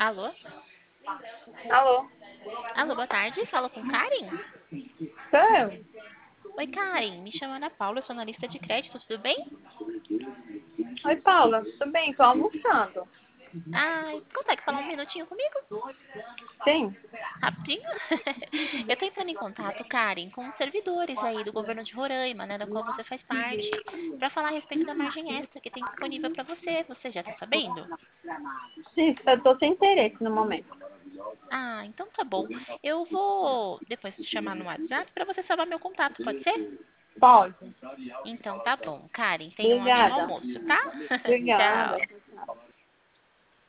Alô? Alô? Alô, boa tarde. Fala com Karen? Sou eu? Oi, Karen. Me chamo Ana Paula, eu sou analista de crédito, tudo bem? Oi, Paula. Tudo bem? Tô almoçando. Ai, consegue falar um minutinho comigo? Sim? Rapidinho? Eu tô entrando em contato, Karen, com os servidores aí do governo de Roraima, né, da qual você faz parte, para falar a respeito da margem extra que tem disponível para você. Você já tá sabendo? Sim, eu tô sem interesse no momento. Ah, então tá bom. Eu vou depois te chamar no WhatsApp para você salvar meu contato, pode ser? Pode. Então tá bom. Karen, tenha um ótimo Obrigada. almoço, tá? Obrigada. Tchau.